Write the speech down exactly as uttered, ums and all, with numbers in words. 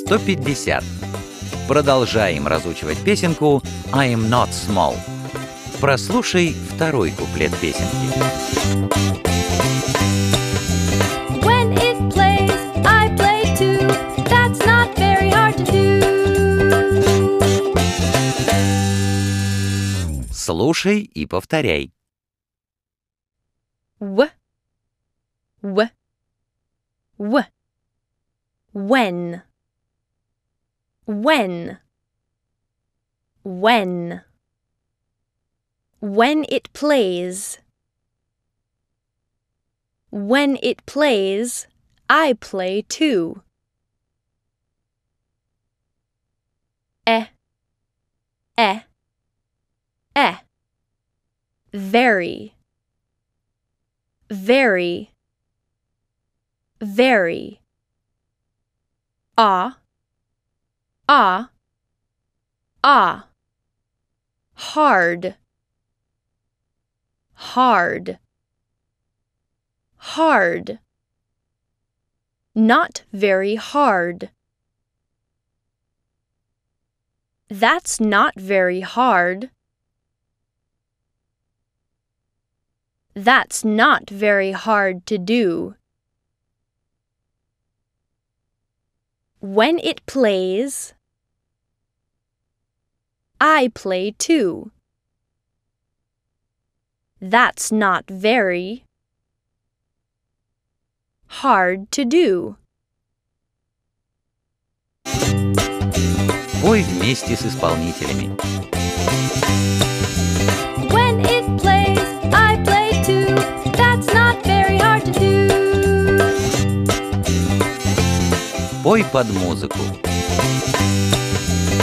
сто пятьдесят. Продолжаем разучивать песенку I'm not small. Прослушай второй куплет песенки. When it plays, I play too. That's not very hard to do. Слушай и повторяй. W, w, w. When, when, when. When it plays. When it plays, I play too. Eh, eh, eh. Very, very, very. Ah, ah, ah. Hard, hard, hard. Not very hard. That's not very hard. That's not very hard to do. When it plays, I play too. That's not very hard to do. Пой вместе с исполнителями. When it plays, I play too. That's not very hard to do. Пой под музыку.